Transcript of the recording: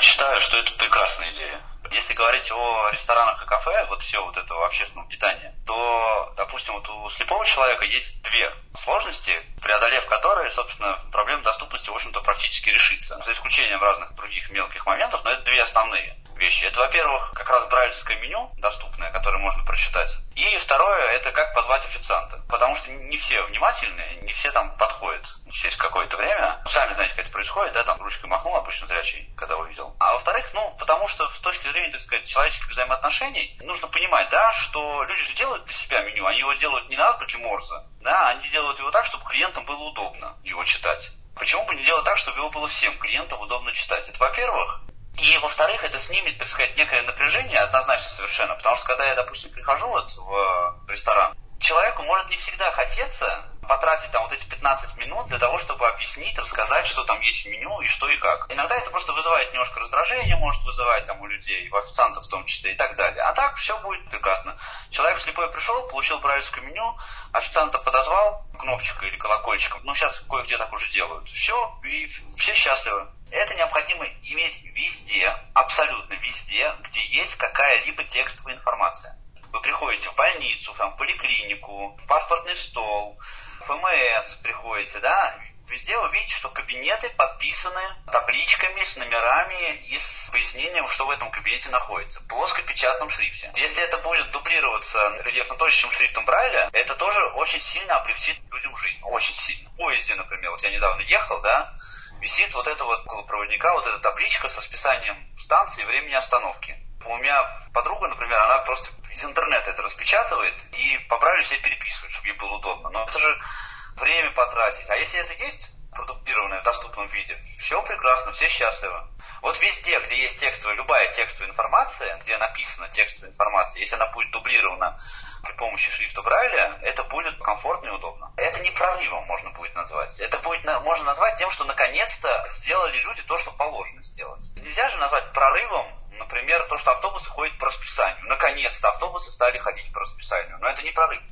считаю, что это прекрасная идея. Если говорить о ресторанах и кафе, вот все вот этого общественного питания, то, допустим, вот у слепого человека есть две сложности, преодолев которые, собственно, проблема доступности, в общем-то, практически решится. За исключением разных других мелких моментов, но это две основные вещи. Это, во-первых, как раз брайлевское меню доступное, которое можно прочитать. И второе, это как позвать официанта. Потому что не все внимательны, не все там подходят через какое-то время. Сами знаете, как это происходит, да, там ручкой махнул обычно зрячий, когда увидел. А во-вторых, потому что с точки зрения, так сказать, человеческих взаимоотношений, нужно понимать, да, что люди же делают для себя меню, они его делают не на азбуке Морзе, да, они делают его так, чтобы клиентам было удобно его читать. Почему бы не делать так, чтобы его было всем клиентам удобно читать? Это во-первых. И, во-вторых, это снимет, так сказать, некое напряжение, однозначно совершенно. Потому что, когда я, допустим, прихожу вот в ресторан, человеку может не всегда хотеться потратить там вот эти 15 минут для того, чтобы объяснить, рассказать, что там есть в меню и что и как. Иногда это просто вызывает немножко раздражение, может вызывать там у людей, у официантов в том числе и так далее. А так все будет прекрасно. Человек слепой пришел, получил брайлевское меню, официанта подозвал кнопочкой или колокольчиком. Сейчас кое-где так уже делают. Все, и все счастливы. Это необходимо иметь везде, абсолютно везде, где есть какая-либо текстовая информация. Вы приходите в больницу, в поликлинику, в паспортный стол, в ФМС приходите, да, везде вы видите, что кабинеты подписаны табличками с номерами и с пояснением, что в этом кабинете находится, в плоскопечатном шрифте. Если это будет дублироваться рельефно-точечным шрифтом Брайля, это тоже очень сильно облегчит людям жизнь, очень сильно. В поезде, например, вот я недавно ехал, да, висит вот это вот около проводника, вот эта табличка со списанием станции и времени остановки. У меня подруга, например, она просто из интернета это распечатывает и по Брайлю себе переписывает, чтобы ей было удобно. Но это же время потратить. А если это есть продуктированное в доступном виде, все прекрасно, все счастливы. Вот везде, где есть текстовая, любая текстовая информация, где написана текстовая информация, если она будет дублирована при помощи шрифта Брайля, это будет комфортно и удобно. Это не прорывом можно будет назвать. Это будет, можно назвать тем, что наконец-то сделали люди то, что положено сделать. Нельзя же назвать прорывом, например, то, что автобусы ходят по расписанию. Наконец-то автобусы стали ходить по расписанию. Но это не прорыв.